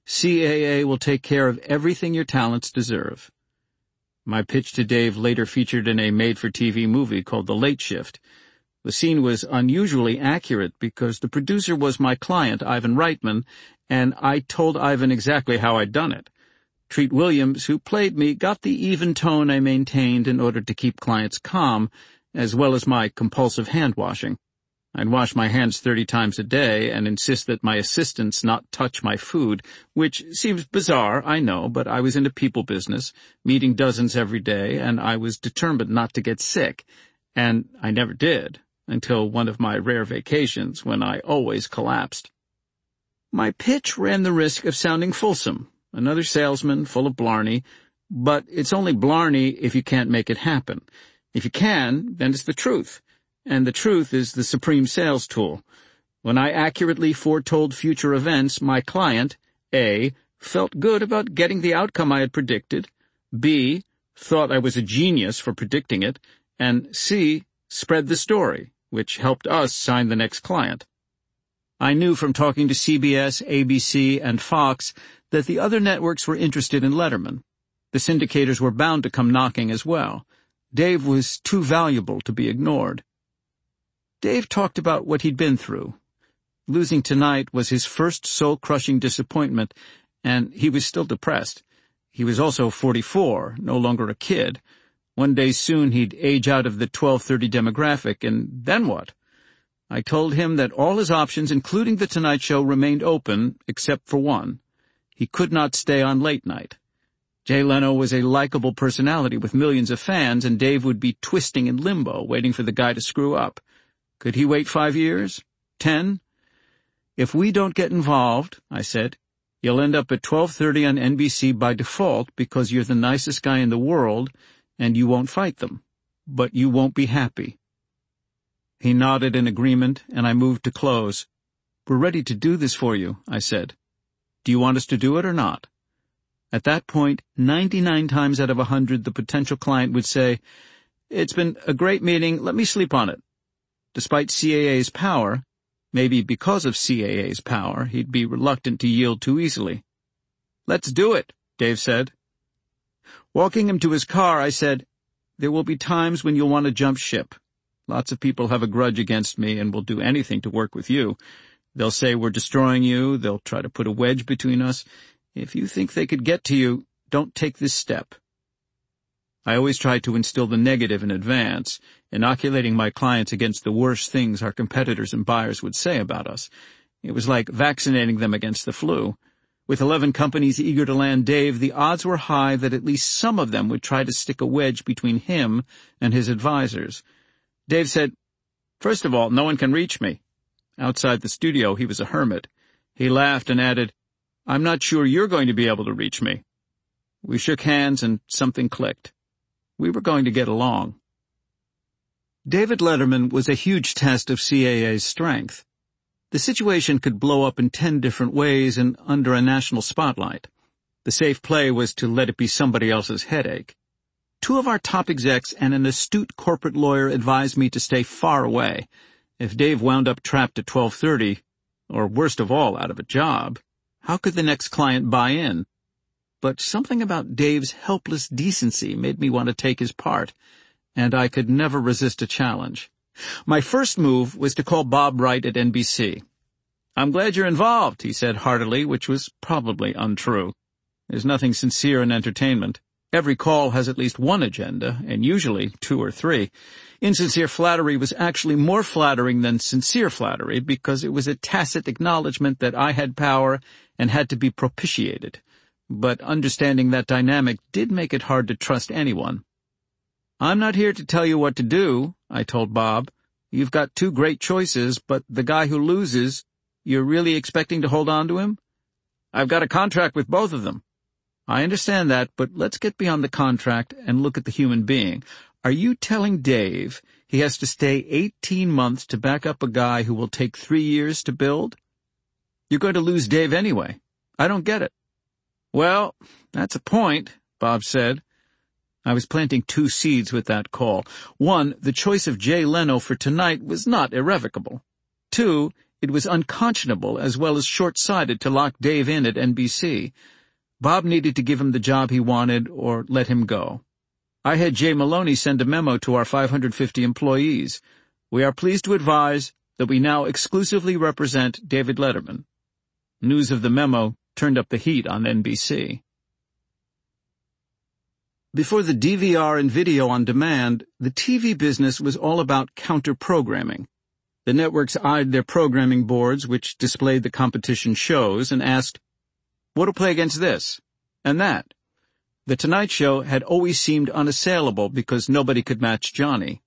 CAA will take care of everything your talents deserve. My pitch to Dave later featured in a made-for-TV movie called The Late Shift. The scene was unusually accurate because the producer was my client, Ivan Reitman, and I told Ivan exactly how I'd done it. Treat Williams, who played me, got the even tone I maintained in order to keep clients calm, as well as my compulsive hand-washing. I'd wash my hands 30 times a day and insist that my assistants not touch my food, which seems bizarre, I know, but I was in a people business, meeting dozens every day, and I was determined not to get sick. And I never did, until one of my rare vacations when I always collapsed. My pitch ran the risk of sounding fulsome, another salesman full of blarney, but it's only blarney if you can't make it happen. If you can, then it's the truth. And the truth is the supreme sales tool. When I accurately foretold future events, my client, A, felt good about getting the outcome I had predicted, B, thought I was a genius for predicting it, and C, spread the story, which helped us sign the next client. I knew from talking to CBS, ABC, and Fox that the other networks were interested in Letterman. The syndicators were bound to come knocking as well. Dave was too valuable to be ignored. Dave talked about what he'd been through. Losing tonight was his first soul-crushing disappointment, and he was still depressed. He was also 44, no longer a kid. One day soon he'd age out of the 1230 demographic, and then what? I told him that all his options, including The Tonight Show, remained open, except for one. He could not stay on late night. Jay Leno was a likable personality with millions of fans, and Dave would be twisting in limbo, waiting for the guy to screw up. Could he wait 5 years? 10? If we don't get involved, I said, you'll end up at 12:30 on NBC by default because you're the nicest guy in the world, and you won't fight them. But you won't be happy. He nodded in agreement, and I moved to close. We're ready to do this for you, I said. Do you want us to do it or not? At that point, 99 times out of 100, the potential client would say, it's been a great meeting, let me sleep on it. Despite CAA's power, maybe because of CAA's power, he'd be reluctant to yield too easily. Let's do it, Dave said. Walking him to his car, I said, there will be times when you'll want to jump ship. Lots of people have a grudge against me and will do anything to work with you. They'll say we're destroying you, they'll try to put a wedge between us. If you think they could get to you, don't take this step. I always try to instill the negative in advance, inoculating my clients against the worst things our competitors and buyers would say about us. It was like vaccinating them against the flu. With 11 companies eager to land Dave, the odds were high that at least some of them would try to stick a wedge between him and his advisors. Dave said, first of all, no one can reach me. Outside the studio, he was a hermit. He laughed and added, I'm not sure you're going to be able to reach me. We shook hands and something clicked. We were going to get along. David Letterman was a huge test of CAA's strength. The situation could blow up in 10 different ways and under a national spotlight. The safe play was to let it be somebody else's headache. 2 of our top execs and an astute corporate lawyer advised me to stay far away. If Dave wound up trapped at 12:30, or worst of all, out of a job, how could the next client buy in? But something about Dave's helpless decency made me want to take his part, and I could never resist a challenge. My first move was to call Bob Wright at NBC. I'm glad you're involved, he said heartily, which was probably untrue. There's nothing sincere in entertainment. Every call has at least one agenda, and usually 2 or 3. Insincere flattery was actually more flattering than sincere flattery because it was a tacit acknowledgement that I had power and had to be propitiated. But understanding that dynamic did make it hard to trust anyone. I'm not here to tell you what to do, I told Bob. You've got 2 great choices, but the guy who loses, you're really expecting to hold on to him? I've got a contract with both of them. I understand that, but let's get beyond the contract and look at the human being. Are you telling Dave he has to stay 18 months to back up a guy who will take 3 years to build? You're going to lose Dave anyway. I don't get it. "Well, that's a point," Bob said. I was planting two seeds with that call. One, the choice of Jay Leno for tonight was not irrevocable. Two, it was unconscionable as well as short-sighted to lock Dave in at NBC. Bob needed to give him the job he wanted or let him go. I had Jay Maloney send a memo to our 550 employees. "We are pleased to advise that we now exclusively represent David Letterman." News of the memo turned up the heat on NBC. Before the DVR and video on demand, the TV business was all about counter-programming. The networks eyed their programming boards, which displayed the competition shows, and asked, "What'll play against this and that?" The Tonight Show had always seemed unassailable because nobody could match Johnny.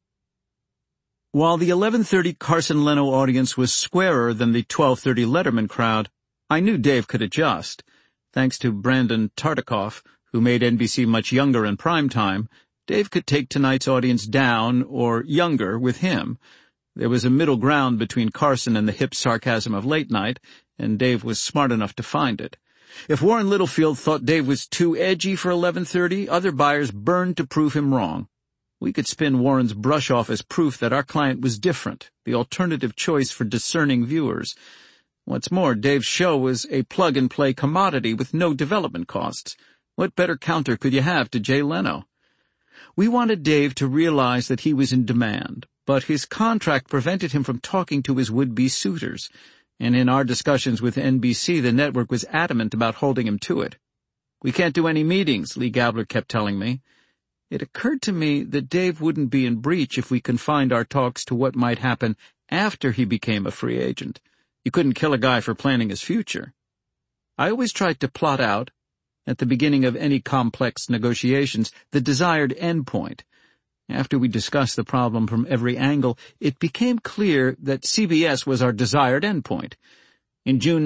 While the 11:30 Carson Leno audience was squarer than the 12:30 Letterman crowd, I knew Dave could adjust. Thanks to Brandon Tartikoff, who made NBC much younger in prime time, Dave could take tonight's audience down or younger with him. There was a middle ground between Carson and the hip sarcasm of late night, and Dave was smart enough to find it. If Warren Littlefield thought Dave was too edgy for 11:30, other buyers burned to prove him wrong. We could spin Warren's brush off as proof that our client was different, the alternative choice for discerning viewers. What's more, Dave's show was a plug-and-play commodity with no development costs. What better counter could you have to Jay Leno? We wanted Dave to realize that he was in demand, but his contract prevented him from talking to his would-be suitors, and in our discussions with NBC, the network was adamant about holding him to it. "We can't do any meetings," Lee Gabler kept telling me. It occurred to me that Dave wouldn't be in breach if we confined our talks to what might happen after he became a free agent. You couldn't kill a guy for planning his future. I always tried to plot out, at the beginning of any complex negotiations, the desired endpoint. After we discussed the problem from every angle, it became clear that CBS was our desired endpoint. In June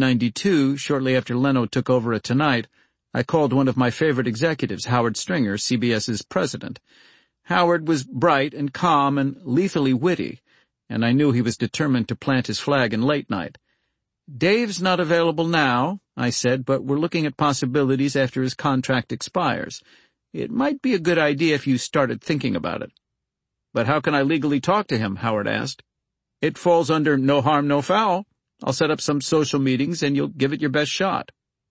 1992, shortly after Leno took over at Tonight, I called one of my favorite executives, Howard Stringer, CBS's president. Howard was bright and calm and lethally witty, and I knew he was determined to plant his flag in late night. "Dave's not available now," I said, "but we're looking at possibilities after his contract expires. It might be a good idea if you started thinking about it." "But how can I legally talk to him?" Howard asked. "It falls under no harm, no foul. I'll set up some social meetings and you'll give it your best shot."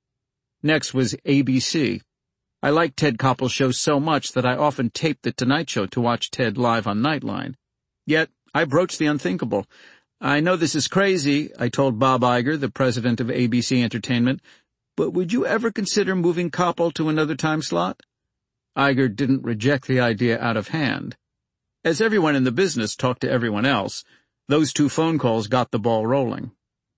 Next was ABC. I liked Ted Koppel's show so much that I often taped The Tonight Show to watch Ted live on Nightline. Yet I broached the unthinkable. "I know this is crazy," I told Bob Iger, the president of ABC Entertainment, "but would you ever consider moving Koppel to another time slot?" Iger didn't reject the idea out of hand. As everyone in the business talked to everyone else, those two phone calls got the ball rolling.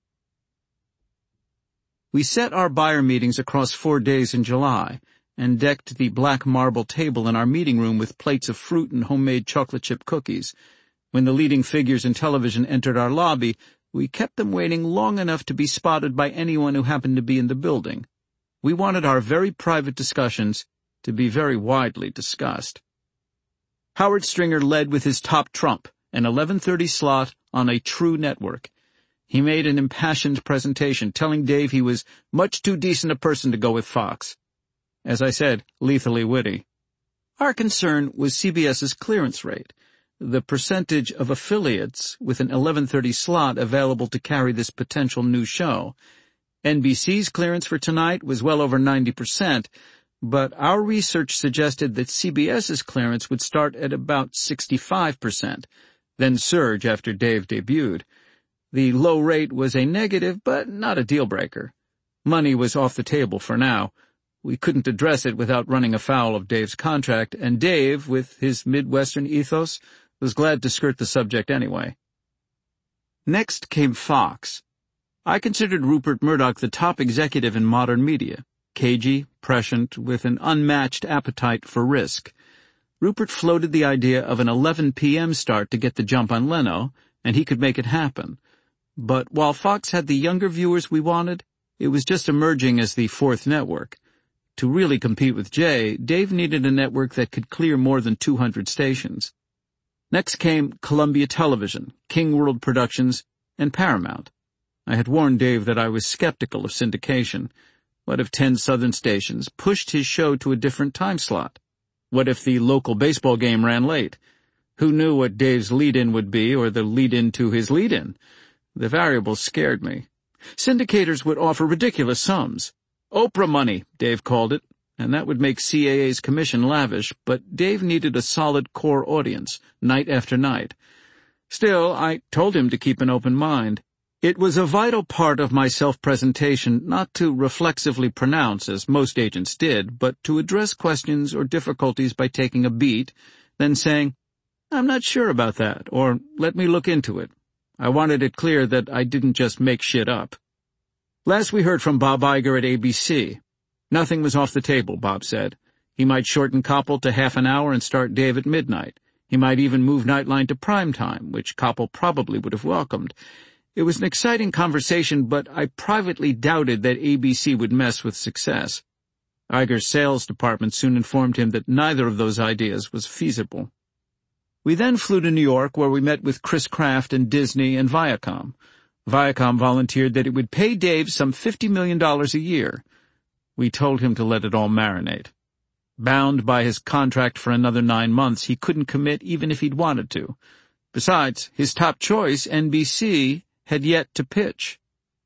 We set our buyer meetings across 4 days in July, and decked the black marble table in our meeting room with plates of fruit and homemade chocolate chip cookies. When the leading figures in television entered our lobby, we kept them waiting long enough to be spotted by anyone who happened to be in the building. We wanted our very private discussions to be very widely discussed. Howard Stringer led with his top trump, an 11:30 slot on a true network. He made an impassioned presentation, telling Dave he was much too decent a person to go with Fox. As I said, lethally witty. Our concern was CBS's clearance rate, the percentage of affiliates with an 11:30 slot available to carry this potential new show. NBC's clearance for Tonight was well over 90%, but our research suggested that CBS's clearance would start at about 65%, then surge after Dave debuted. The low rate was a negative, but not a deal-breaker. Money was off the table for now. We couldn't address it without running afoul of Dave's contract, and Dave, with his Midwestern ethos, was glad to skirt the subject anyway. Next came Fox. I considered Rupert Murdoch the top executive in modern media, cagey, prescient, with an unmatched appetite for risk. Rupert floated the idea of an 11 p.m. start to get the jump on Leno, and he could make it happen. But while Fox had the younger viewers we wanted, it was just emerging as the fourth network. To really compete with Jay, Dave needed a network that could clear more than 200 stations. Next came Columbia Television, King World Productions, and Paramount. I had warned Dave that I was skeptical of syndication. What if 10 Southern stations pushed his show to a different time slot? What if the local baseball game ran late? Who knew what Dave's lead-in would be, or the lead-in to his lead-in? The variables scared me. Syndicators would offer ridiculous sums. Oprah money, Dave called it, and that would make CAA's commission lavish, but Dave needed a solid core audience, night after night. Still, I told him to keep an open mind. It was a vital part of my self-presentation not to reflexively pronounce, as most agents did, but to address questions or difficulties by taking a beat, then saying, "I'm not sure about that," or "Let me look into it." I wanted it clear that I didn't just make shit up. Last we heard from Bob Iger at ABC. Nothing was off the table, Bob said. He might shorten Koppel to half an hour and start Dave at midnight. He might even move Nightline to prime time, which Koppel probably would have welcomed. It was an exciting conversation, but I privately doubted that ABC would mess with success. Iger's sales department soon informed him that neither of those ideas was feasible. We then flew to New York, where we met with Chris Kraft and Disney and Viacom. Viacom volunteered that it would pay Dave some $50 million a year. We told him to let it all marinate. Bound by his contract for another 9 months, he couldn't commit even if he'd wanted to. Besides, his top choice, NBC, had yet to pitch.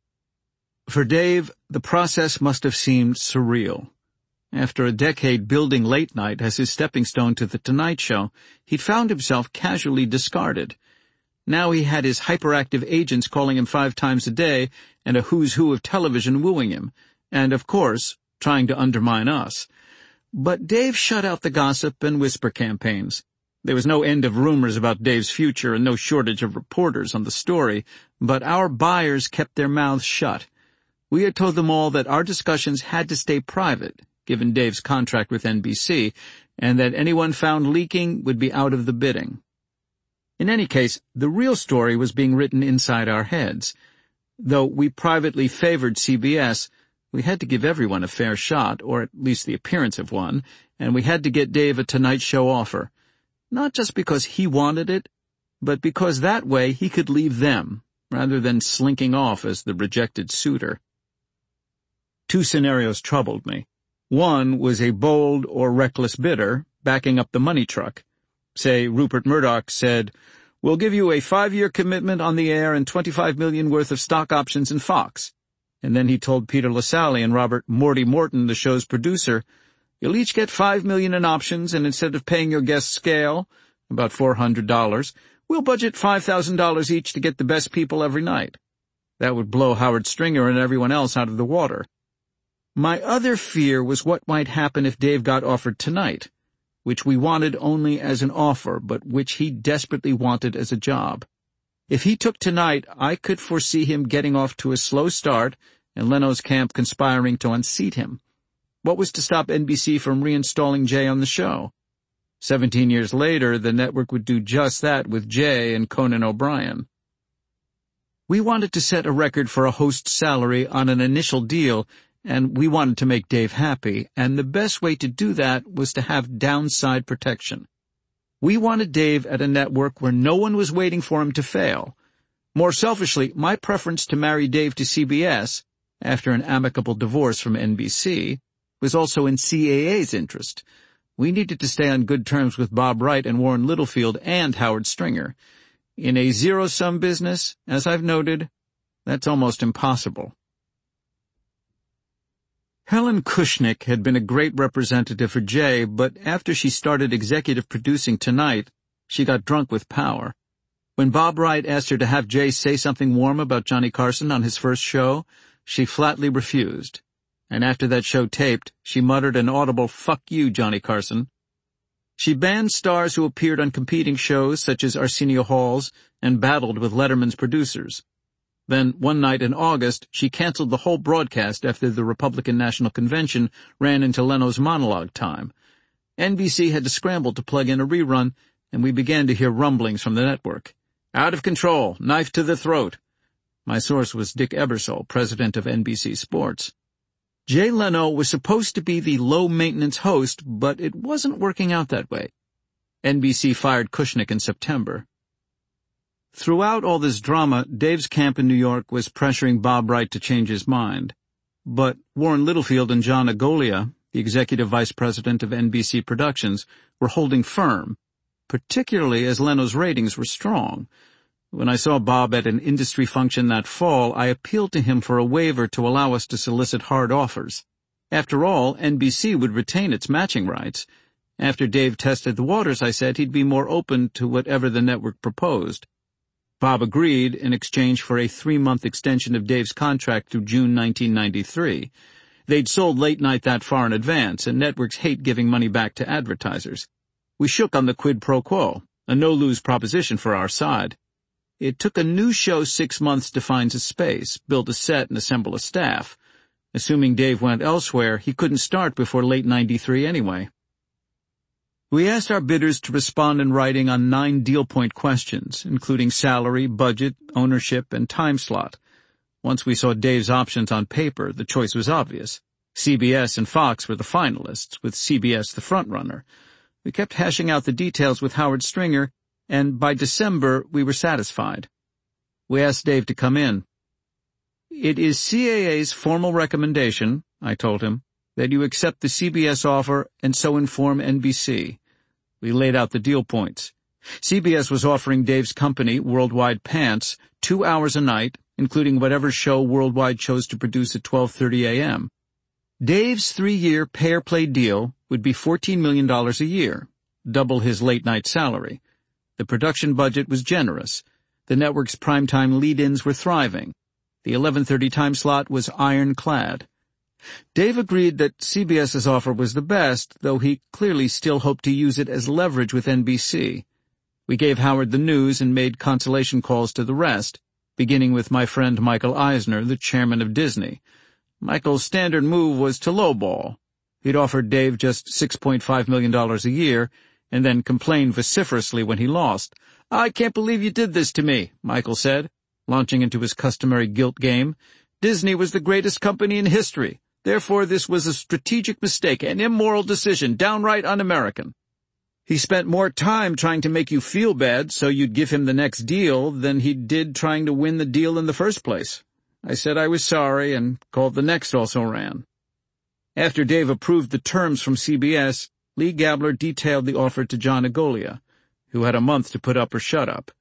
For Dave, the process must have seemed surreal. After a decade building late night as his stepping stone to The Tonight Show, he'd found himself casually discarded. Now he had his hyperactive agents calling him 5 times a day and a who's who of television wooing him, and, of course, trying to undermine us. But Dave shut out the gossip and whisper campaigns. There was no end of rumors about Dave's future and no shortage of reporters on the story, but our buyers kept their mouths shut. We had told them all that our discussions had to stay private, given Dave's contract with NBC, and that anyone found leaking would be out of the bidding. In any case, the real story was being written inside our heads. Though we privately favored CBS, we had to give everyone a fair shot, or at least the appearance of one, and we had to get Dave a Tonight Show offer. Not just because he wanted it, but because that way he could leave them, rather than slinking off as the rejected suitor. 2 scenarios troubled me. One was a bold or reckless bidder backing up the money truck. Say Rupert Murdoch said, "We'll give you a 5-year commitment on the air and $25 million worth of stock options in Fox." And then he told Peter Lasalle and Robert "Morty" Morton, the show's producer, "You'll each get $5 million in options, and instead of paying your guests scale, about $400, we'll budget $5,000 each to get the best people every night." That would blow Howard Stringer and everyone else out of the water. My other fear was what might happen if Dave got offered Tonight, which we wanted only as an offer, but which he desperately wanted as a job. If he took Tonight, I could foresee him getting off to a slow start and Leno's camp conspiring to unseat him. What was to stop NBC from reinstalling Jay on the show? 17 years later, the network would do just that with Jay and Conan O'Brien. We wanted to set a record for a host's salary on an initial deal, and we wanted to make Dave happy, and the best way to do that was to have downside protection. We wanted Dave at a network where no one was waiting for him to fail. More selfishly, my preference to marry Dave to CBS, after an amicable divorce from NBC, was also in CAA's interest. We needed to stay on good terms with Bob Wright and Warren Littlefield and Howard Stringer. In a zero-sum business, as I've noted, that's almost impossible. Helen Kushnick had been a great representative for Jay, but after she started executive producing Tonight, she got drunk with power. When Bob Wright asked her to have Jay say something warm about Johnny Carson on his first show, she flatly refused. And after that show taped, she muttered an audible, "Fuck you, Johnny Carson." She banned stars who appeared on competing shows such as Arsenio Hall's and battled with Letterman's producers. Then, one night in August, she canceled the whole broadcast after the Republican National Convention ran into Leno's monologue time. NBC had to scramble to plug in a rerun, and we began to hear rumblings from the network. "Out of control, knife to the throat." My source was Dick Ebersol, president of NBC Sports. Jay Leno was supposed to be the low-maintenance host, but it wasn't working out that way. NBC fired Kushnick in September. Throughout all this drama, Dave's camp in New York was pressuring Bob Wright to change his mind. But Warren Littlefield and John Agolia, the executive vice president of NBC Productions, were holding firm, particularly as Leno's ratings were strong. When I saw Bob at an industry function that fall, I appealed to him for a waiver to allow us to solicit hard offers. After all, NBC would retain its matching rights. After Dave tested the waters, I said he'd be more open to whatever the network proposed. Bob agreed in exchange for a 3-month extension of Dave's contract through June 1993. They'd sold Late Night that far in advance, and networks hate giving money back to advertisers. We shook on the quid pro quo, a no-lose proposition for our side. It took a new show 6 months to find a space, build a set, and assemble a staff. Assuming Dave went elsewhere, he couldn't start before late 93 anyway. We asked our bidders to respond in writing on 9 deal point questions, including salary, budget, ownership, and time slot. Once we saw Dave's options on paper, the choice was obvious. CBS and Fox were the finalists, with CBS the frontrunner. We kept hashing out the details with Howard Stringer, and by December we were satisfied. We asked Dave to come in. "It is CAA's formal recommendation," I told him, "that you accept the CBS offer and so inform NBC." We laid out the deal points. CBS was offering Dave's company, Worldwide Pants, 2 hours a night, including whatever show Worldwide chose to produce at 12:30 a.m. Dave's 3-year pay-or-play deal would be $14 million a year, double his late-night salary. The production budget was generous. The network's primetime lead-ins were thriving. The 11:30 time slot was ironclad. Dave agreed that CBS's offer was the best, though he clearly still hoped to use it as leverage with NBC. We gave Howard the news and made consolation calls to the rest, beginning with my friend Michael Eisner, the chairman of Disney. Michael's standard move was to lowball. He'd offered Dave just $6.5 million a year, and then complained vociferously when he lost. "I can't believe you did this to me," Michael said, launching into his customary guilt game. "Disney was the greatest company in history. Therefore, this was a strategic mistake, an immoral decision, downright un-American. He spent more time trying to make you feel bad so you'd give him the next deal than he did trying to win the deal in the first place." I said I was sorry and called the next also-ran. After Dave approved the terms from CBS, Lee Gabler detailed the offer to John Agolia, who had a month to put up or shut up.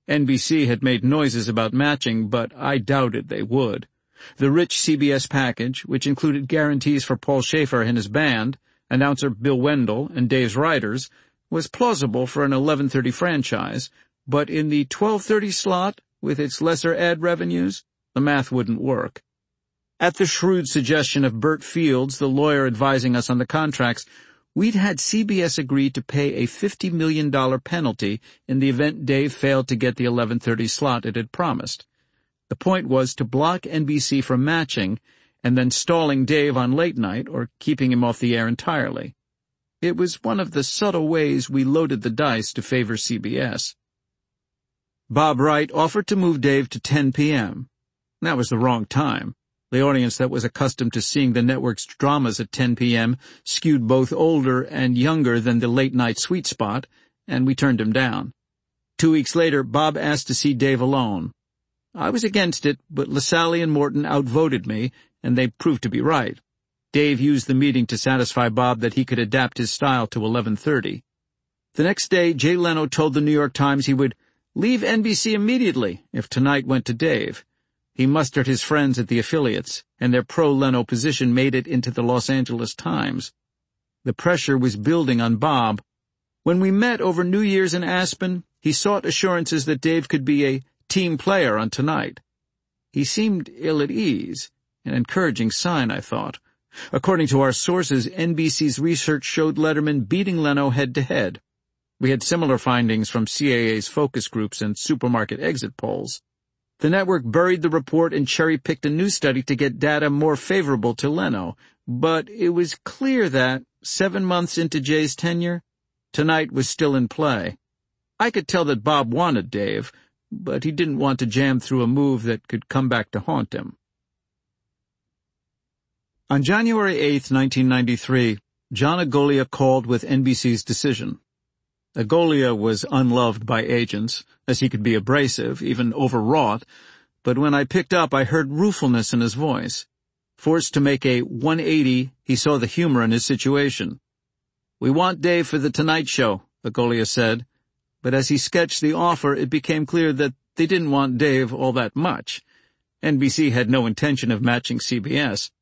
NBC had made noises about matching, but I doubted they would. The rich CBS package, which included guarantees for Paul Schaefer and his band, announcer Bill Wendell, and Dave's writers, was plausible for an 11:30 franchise, but in the 12:30 slot, with its lesser ad revenues, the math wouldn't work. At the shrewd suggestion of Bert Fields, the lawyer advising us on the contracts, we'd had CBS agree to pay a $50 million penalty in the event Dave failed to get the 11:30 slot it had promised. The point was to block NBC from matching and then stalling Dave on late night or keeping him off the air entirely. It was one of the subtle ways we loaded the dice to favor CBS. Bob Wright offered to move Dave to 10 p.m. That was the wrong time. The audience that was accustomed to seeing the network's dramas at 10 p.m. skewed both older and younger than the late-night sweet spot, and we turned him down. 2 weeks later, Bob asked to see Dave alone. I was against it, but LaSalle and Morton outvoted me, and they proved to be right. Dave used the meeting to satisfy Bob that he could adapt his style to 11:30. The next day, Jay Leno told the New York Times he would leave NBC immediately if Tonight went to Dave. He mustered his friends at the affiliates, and their pro-Leno position made it into the Los Angeles Times. The pressure was building on Bob. When we met over New Year's in Aspen, he sought assurances that Dave could be a team player on Tonight. He seemed ill at ease, an encouraging sign, I thought. According to our sources, NBC's research showed Letterman beating Leno head-to-head. We had similar findings from CAA's focus groups and supermarket exit polls. The network buried the report and cherry-picked a new study to get data more favorable to Leno, but it was clear that, 7 months into Jay's tenure, Tonight was still in play. I could tell that Bob wanted Dave, but he didn't want to jam through a move that could come back to haunt him. On January 8, 1993, John Agolia called with NBC's decision. Agolia was unloved by agents, as he could be abrasive, even overwrought, but when I picked up I heard ruefulness in his voice. Forced to make a 180, he saw the humor in his situation. "We want Dave for the Tonight Show," Agoglia said, but as he sketched the offer, it became clear that they didn't want Dave all that much. NBC had no intention of matching CBS.